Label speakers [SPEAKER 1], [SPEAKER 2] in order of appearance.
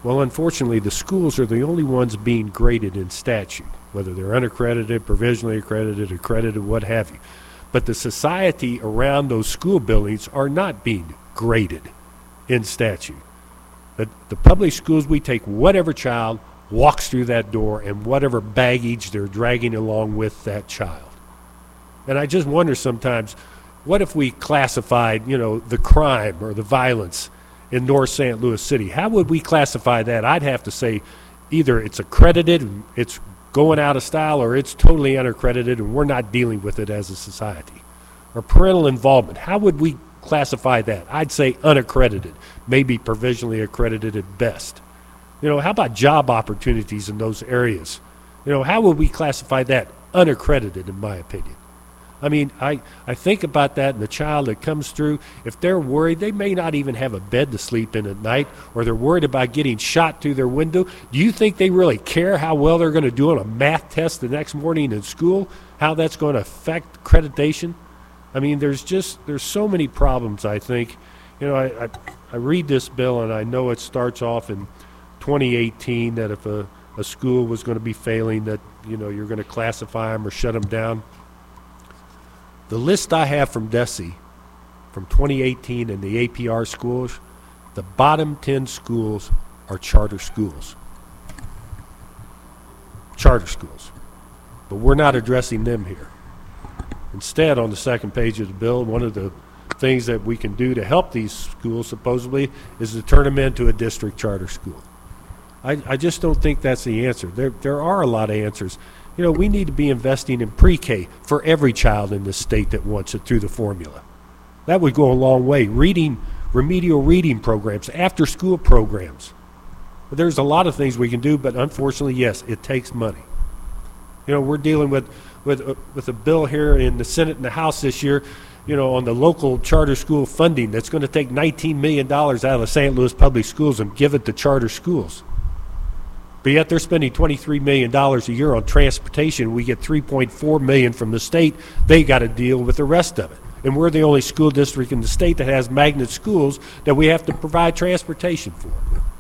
[SPEAKER 1] Well, unfortunately, the schools are the only ones being graded in statute, whether they're unaccredited, provisionally accredited, accredited, what have you. But the society around those school buildings are not being graded in statute. The public schools, we take whatever child walks through that door and whatever baggage they're dragging along with that child. And I just wonder sometimes, what if we classified, the crime or the violence in North St. Louis City? How would we classify that? I'd have to say either it's accredited, it's going out of style, or it's totally unaccredited and we're not dealing with it as a society. Or parental involvement, how would we classify that? I'd say unaccredited, maybe provisionally accredited at best. How about job opportunities in those areas? How would we classify that? Unaccredited, in my opinion. I mean, I think about that, and the child that comes through, if they're worried, they may not even have a bed to sleep in at night, or they're worried about getting shot through their window. Do you think they really care how well they're going to do on a math test the next morning in school, how that's going to affect accreditation? I mean, there's so many problems, I think. I read this bill, and I know it starts off in 2018 that if a school was going to be failing, that, you're going to classify them or shut them down. The list I have from DESE from 2018 in the APR schools, the bottom 10 schools are charter schools. Charter schools. But we're not addressing them here. Instead, on the second page of the bill, one of the things that we can do to help these schools, supposedly, is to turn them into a district charter school. I just don't think that's the answer. There are a lot of answers. We need to be investing in pre-K for every child in this state that wants it through the formula. That would go a long way. Remedial reading programs, after-school programs. There's a lot of things we can do, but unfortunately, yes, it takes money. We're dealing with a bill here in the Senate and the House this year, on the local charter school funding that's going to take $19 million out of St. Louis public schools and give it to charter schools. But yet they're spending $23 million a year on transportation. We get $3.4 million from the state. They got to deal with the rest of it. And we're the only school district in the state that has magnet schools that we have to provide transportation for.